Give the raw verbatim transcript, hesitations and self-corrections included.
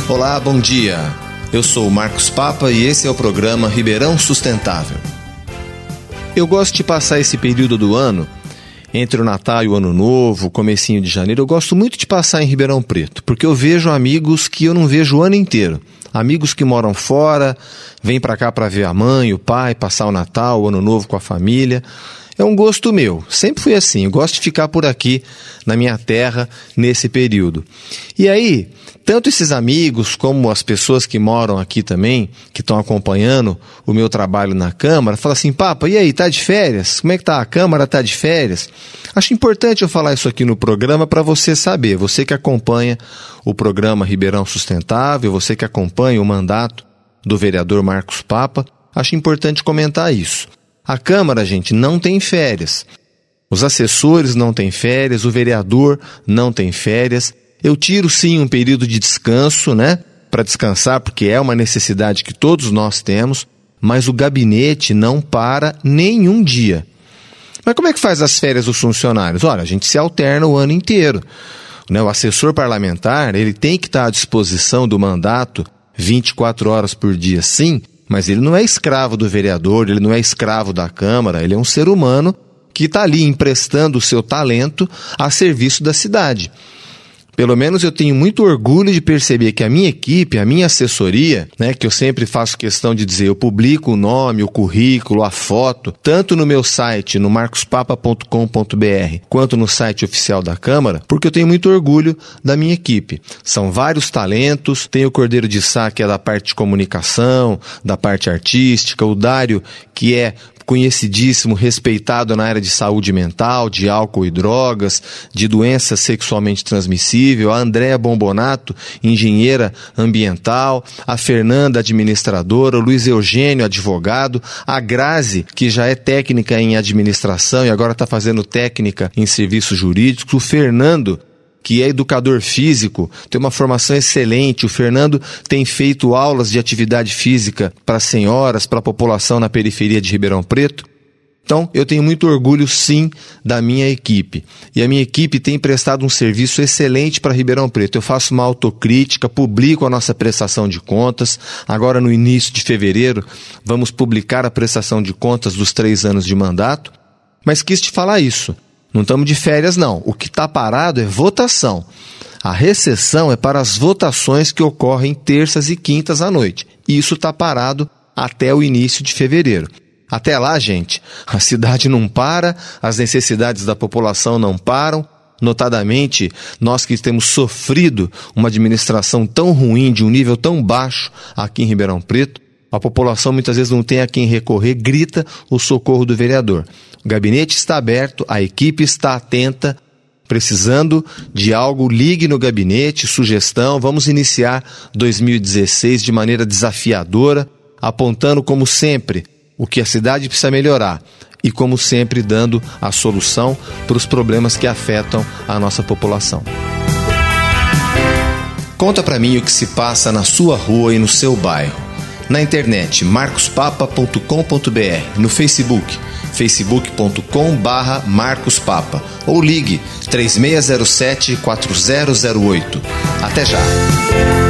Olá, bom dia. Eu sou o Marcos Papa e esse é o programa Ribeirão Sustentável. Eu gosto de passar esse período do ano, entre o Natal e o Ano Novo, comecinho de janeiro, eu gosto muito de passar em Ribeirão Preto, porque eu vejo amigos que eu não vejo o ano inteiro. Amigos que moram fora, vêm para cá para ver a mãe, o pai, passar o Natal, o Ano Novo com a família. É um gosto meu, sempre fui assim, eu gosto de ficar por aqui na minha terra nesse período. E aí, tanto esses amigos como as pessoas que moram aqui também, que estão acompanhando o meu trabalho na Câmara, falam assim, Papa, e aí, tá de férias? Como é que tá? A Câmara tá de férias? Acho importante eu falar isso aqui no programa para você saber, você que acompanha o programa Ribeirão Sustentável, você que acompanha o mandato do vereador Marcos Papa, acho importante comentar isso. A Câmara, gente, não tem férias. Os assessores não têm férias, o vereador não tem férias. Eu tiro, sim, um período de descanso, né? Para descansar, porque é uma necessidade que todos nós temos, mas o gabinete não para nenhum dia. Mas como é que faz as férias dos funcionários? Olha, a gente se alterna o ano inteiro. Né? O assessor parlamentar, ele tem que estar à disposição do mandato vinte e quatro horas por dia, sim, mas ele não é escravo do vereador, ele não é escravo da Câmara, ele é um ser humano que está ali emprestando o seu talento a serviço da cidade. Pelo menos eu tenho muito orgulho de perceber que a minha equipe, a minha assessoria, né, que eu sempre faço questão de dizer, eu publico o nome, o currículo, a foto, tanto no meu site, no marcos papa ponto com ponto b r, quanto no site oficial da Câmara, porque eu tenho muito orgulho da minha equipe. São vários talentos, tem o Cordeiro de Sá, que é da parte de comunicação, da parte artística, o Dário, que é conhecidíssimo, respeitado na área de saúde mental, de álcool e drogas, de doença sexualmente transmissível, a Andréa Bombonato, engenheira ambiental, a Fernanda, administradora, o Luiz Eugênio, advogado, a Grazi, que já é técnica em administração e agora está fazendo técnica em serviços jurídicos, o Fernando, que é educador físico, tem uma formação excelente. O Fernando tem feito aulas de atividade física para senhoras, para a população na periferia de Ribeirão Preto. Então, eu tenho muito orgulho, sim, da minha equipe. E a minha equipe tem prestado um serviço excelente para Ribeirão Preto. Eu faço uma autocrítica, publico a nossa prestação de contas. Agora, no início de fevereiro, vamos publicar a prestação de contas dos três anos de mandato. Mas quis te falar isso. Não estamos de férias, não. O que está parado é votação. A recessão é para as votações que ocorrem terças e quintas à noite. E isso está parado até o início de fevereiro. Até lá, gente, a cidade não para, as necessidades da população não param. Notadamente, nós que temos sofrido uma administração tão ruim, de um nível tão baixo aqui em Ribeirão Preto, a população muitas vezes não tem a quem recorrer, grita o socorro do vereador. O gabinete está aberto, a equipe está atenta, precisando de algo, ligue no gabinete, sugestão, vamos iniciar dois mil e dezesseis de maneira desafiadora, apontando como sempre o que a cidade precisa melhorar e como sempre dando a solução para os problemas que afetam a nossa população. Conta para mim o que se passa na sua rua e no seu bairro. Na internet, marcos papa ponto com ponto b r, no Facebook, facebook ponto com barra marcos papa, ou ligue três seis zero sete quatro zero zero oito. Até já!